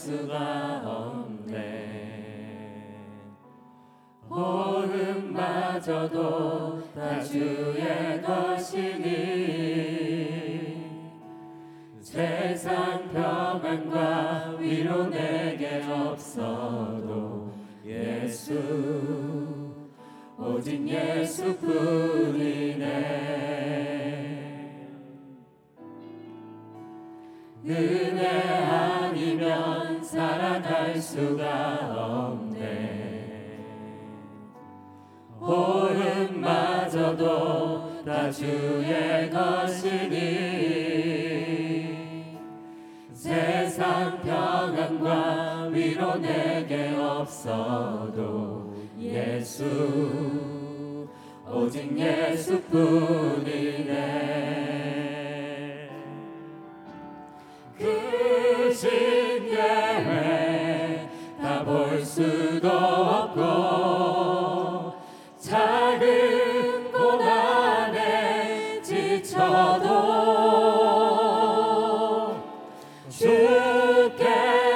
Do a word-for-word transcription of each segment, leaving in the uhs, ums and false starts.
수가 없네. 호흡마저도 다 주의 것이니 세상 평안과 위로 내게 없어도 예수 오직 예수뿐이네. 은혜 아니면 살아갈 수가 없네. 호흡마저도 다 주의 것이니 세상 평안과 위로 내게 없어도 예수 오직 예수뿐이네. 그 신계회 다 볼 수도 없고 작은 고난에 지쳐도 주께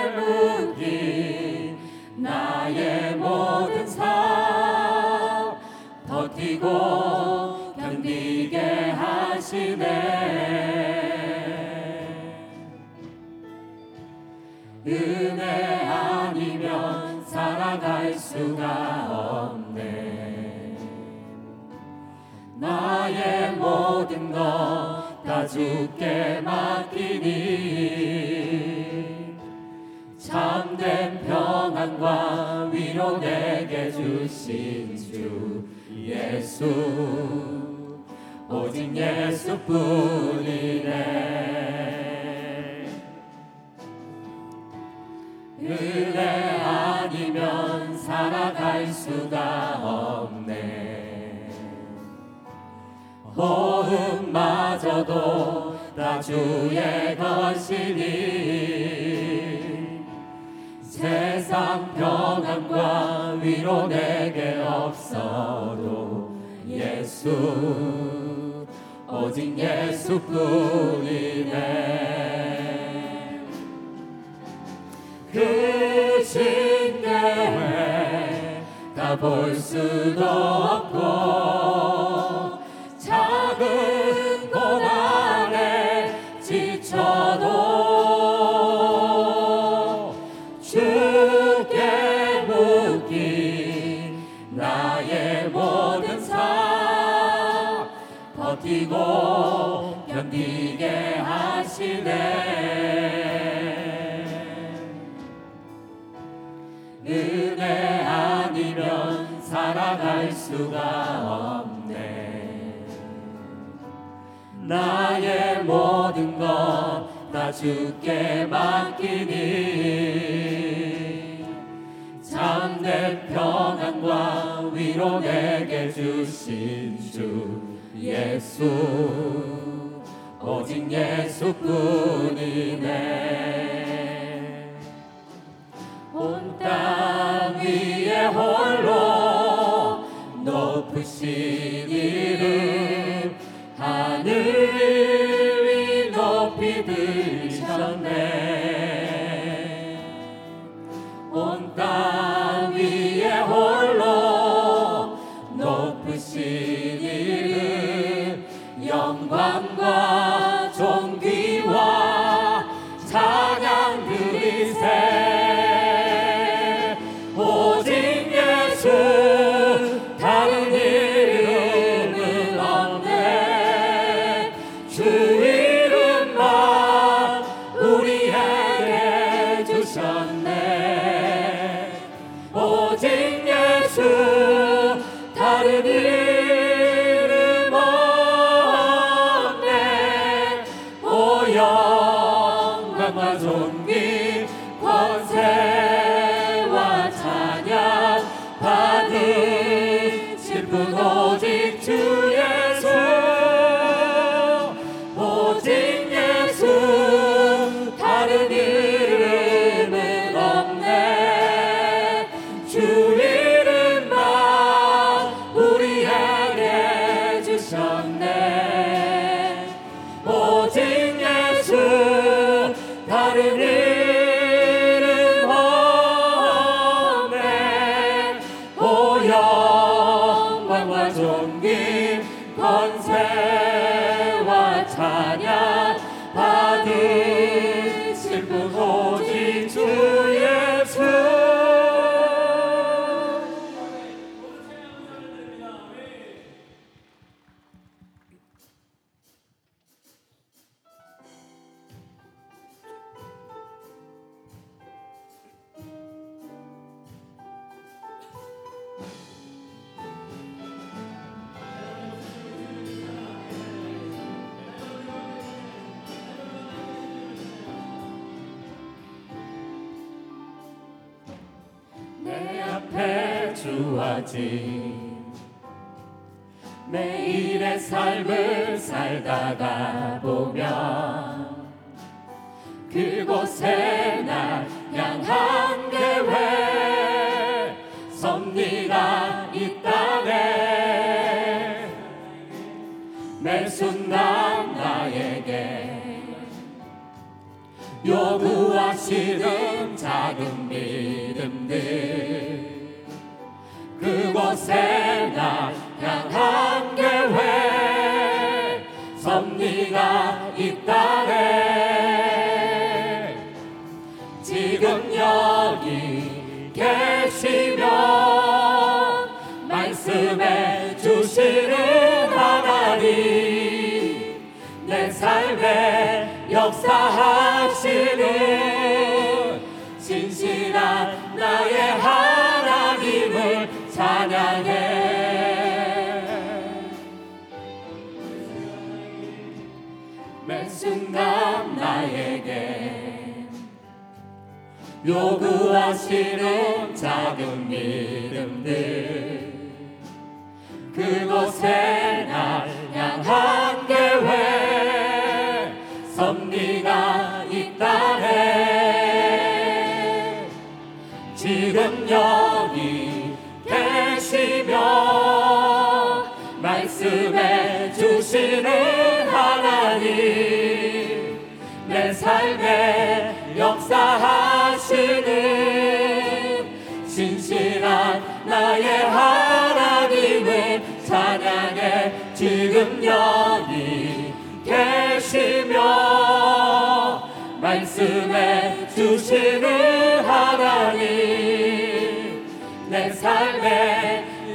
묶인 나의 모든 삶 버티고 견디게 하시네. 은혜 아니면 살아갈 수가 없네. 나의 모든 것 다 주께 맡기니 참된 평안과 위로 내게 주신 주 예수 오직 예수뿐이네. 은혜 아니면 살아갈 수가 없네. 호흡마저도 다 주의 것이니 세상 평안과 위로 내게 없어도 예수 오직 예수뿐이네. 그 신계회 다 볼 수도 없고 작은 고난에 지쳐도 주께 묶인 나의 모든 삶 버티고 견디게 하시네. 은혜 아니면 살아갈 수가 없네. 나의 모든 것 다 주께 맡기니 참된 평안과 위로 내게 주신 주 예수 오직 예수뿐이네. 온 땅 위에 홀로 높으신 이름 하늘 위 높이 들으셨네. 온 땅 위에 홀로 높으신 이름 영광과 존귀와 찬양 드리세. 오직 예수 다른 이름은 없네. 주 이름만 우리에게 주셨네. 오직 예수 다른 이름 없네. 오 영광과 존귀 권세와 찬양 받으실 분 오직 주 예수. 오직 예수 다른 이름은 없네. 주 이름만 우리에게 주셨네. 오직 예수 다른 이름 주어진 매일의 삶을 살다가 보면 그곳에 날 향한 계획 섭리가 있다네. 매 순간 나에게 요구하시는 작은 믿음들 그곳에 날 향한 계획 섭리가 있다네. 지금 여기 계시며 말씀해 주시는 하나님 내 삶에 역사하시는 신실한 나의 하나님을 찬양해. 매 순간 나에게 요구하시는 작은 믿음들 그곳에 날 향한 계획 섭리가 있다네. 지금 여기 계시며 말씀해 주시는 하나님 내 삶에 역사하시는 신실한 나의 하나님을 찬양해. 지금 여기 계시며 말씀해 주시는 하나님 내 삶에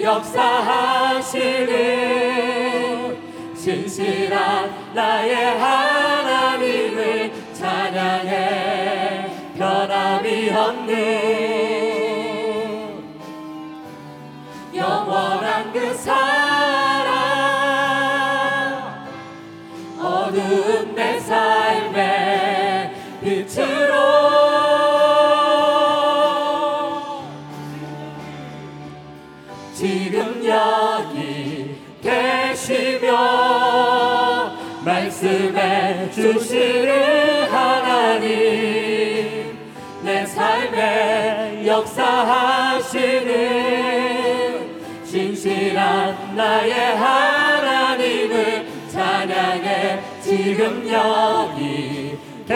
역사하시는 신실한 나의 하나님을 찬양해. 변함이 없는 영원한 그 사랑 어두운 내 삶의 빛으로 지금 여기 계시며 말씀해 주시는 하나님 내 삶에 역사하시는 신실한 나의 하나님을 찬양해. 지금 여기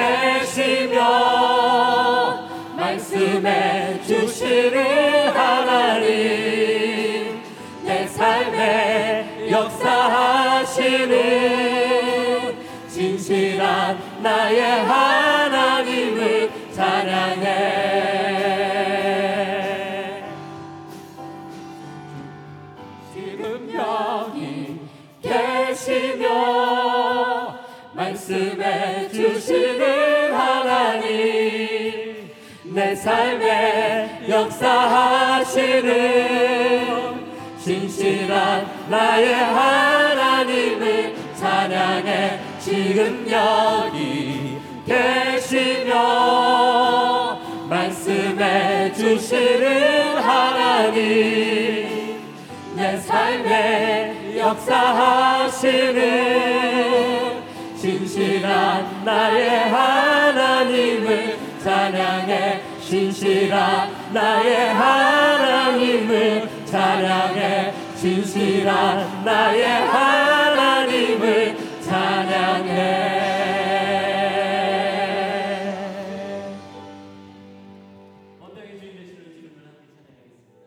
계시며 말씀해 주시는 하나님 내 삶에 역사하시는 진실한 나의 하나님을 찬양해. 지금 여기 계시며 말씀해 주시는 하나님 내 삶에 역사하시는 신실한 나의 하나님을 찬양해. 지금 여기 계시며 말씀해 주시는 하나님 내 삶에 역사하시는 신실한 나의 하나님을 찬양해. 신실한 나의 하나님을 찬양해. 신실한 나의 하나님을 찬양해. 언덕의 주인 되시는 주님을 함께 찬양하겠습니다.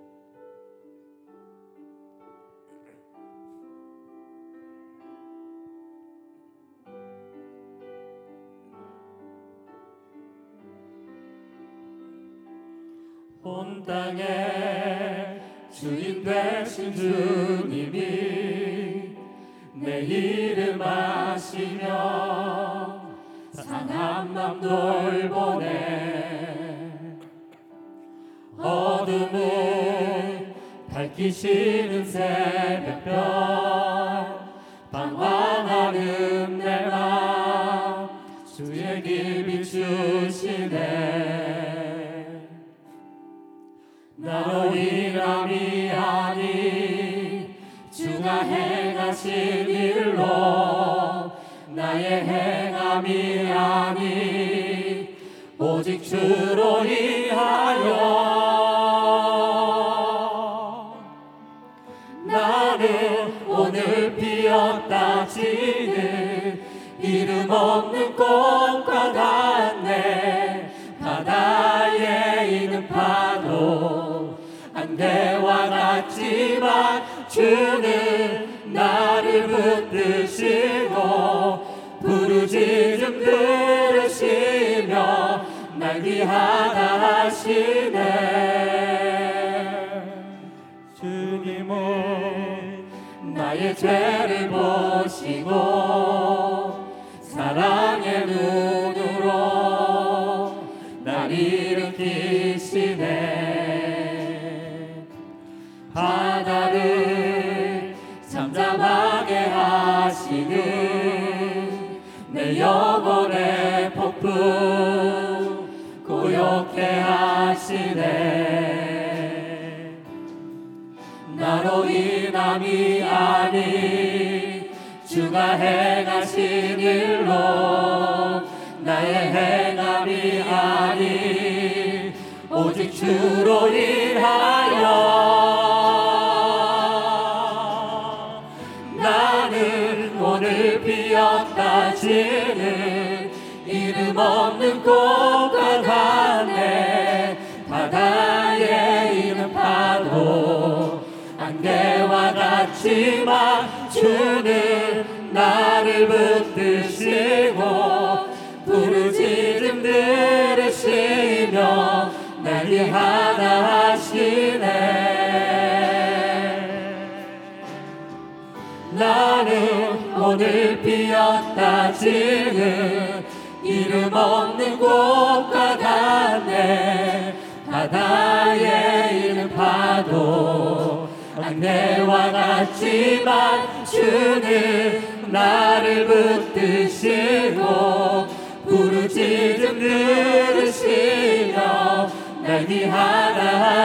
온 땅에 주인 되신 주님이 내 이름 아시며 상한 맘 돌보네. 어둠을 밝히시는 새벽별 방황하는 내 맘 주의 길 비추시네. 나로 인하 하신 일로 나의 행함이 아니 오직 주로 인하여 나는 오늘 피었다 지는 이름 없는 꽃과 같네. 바다에 있는 파도 안개와 같지만 주는 나를 붙드시고 부르짖음 들으시며 날 귀하다 하시네. 주님은 나의 죄를 보시고 사랑의 눈으로 날 일으키시네. 바다를 잠잠하게 하시는 내 영혼의 폭풍 고요케 하시네. 나로 인함이 아니 주가 행하신 일로 나의 행함이 아니 오직 주로 인하여 나는 오늘 피었다 지는 이름 없는 꽃과 같네. 바다에 있는 파도 안개와 같지만 주는 나를 붙드시고 부르짖음 들으시며 날 귀하다 하시네. 나는 오늘 피었다 지는 이름 없는 꽃과 같네. 바다에 있는 파도 안개와 같지만 주는 나를 붙드시고 부르짖음 들으시며 날 귀하다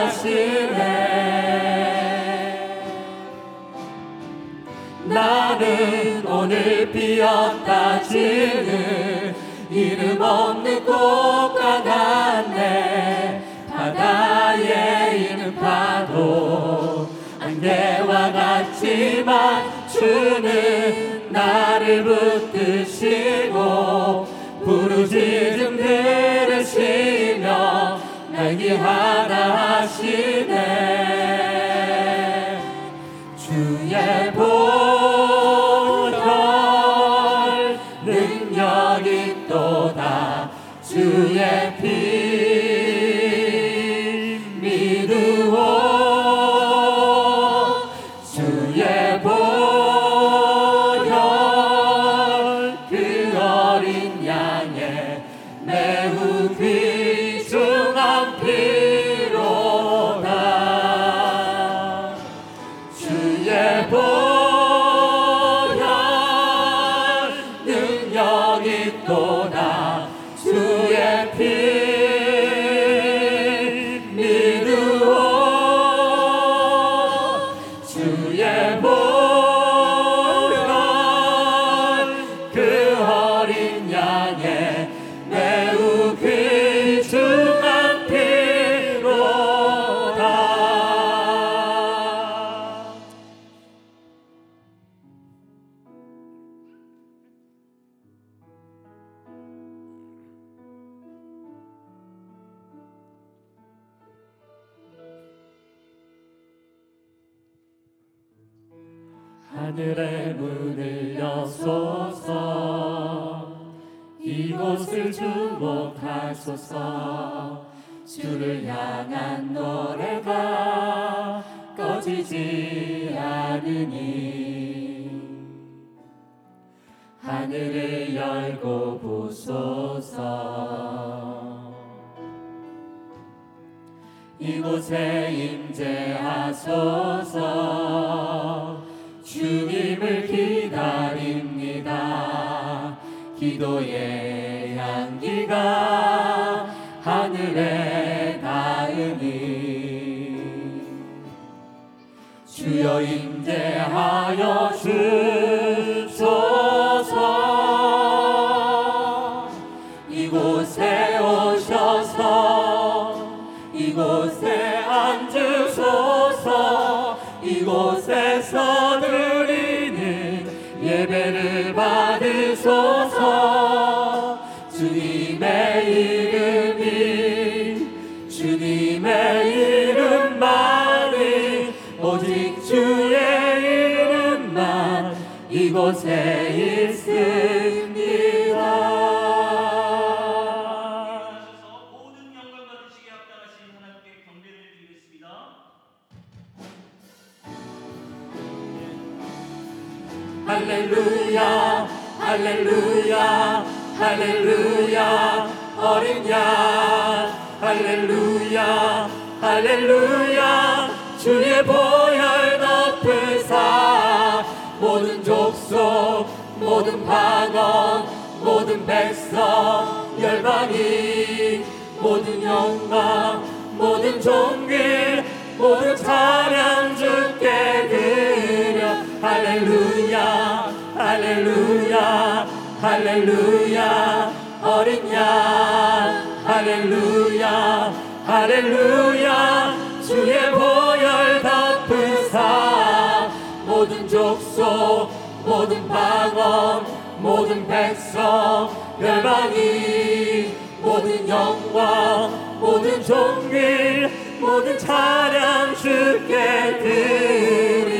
하시네. 나는 오늘 피었다 지는 이름 없는 꽃과 같네. 바다에 있는 파도 안개와 같지만 주는 나를 붙드시고 부르짖음 들으시며 날 귀하다 하시네. 주의 보혈 능력이 있도다. 주의 피 믿으오. 주의 보혈 그 어린 양의 매우 귀중한 피로다. 주의 보혈 능력 있도다. 주의 피 믿으오. 주의 보혈 그 어린 양의 매우 귀중한 피로다. 하늘의 문을 여소서. 이곳을 주목하소서. 주를 향한 노래가 꺼지지 않으니 하늘을 열고 보소서. 이곳에 임재하소서. 주님을 기다립니다. 기도의 향기가 하늘에 닿으니 주여 주여 임재하여 주소서. 이곳에 오셔서 이곳에 앉으소서. 이곳에서 드리는 예배를 받으소서. 주님의 이름이 주님의 이름만이 오직 주의 이름만 이곳에 있습니다. 모든 영광 받으시게 합당하신 하나님께 경배를 드리겠습니다. 할렐루야 할렐루야 할렐루야 어린 양 할렐루야 할렐루야 주의 보혈 덮으사 모든 족속 모든 방언 모든 백성 열방이 모든 영광 모든 존귀 모든 찬양 주께 드려 할렐루야 할렐루야 할렐루야 어린 양 할렐루야 할렐루야 주의 보혈 덮으사 모든 족속 모든 방언 모든 백성 열방이 모든 영광 모든 존귀 모든 찬양 주께 드리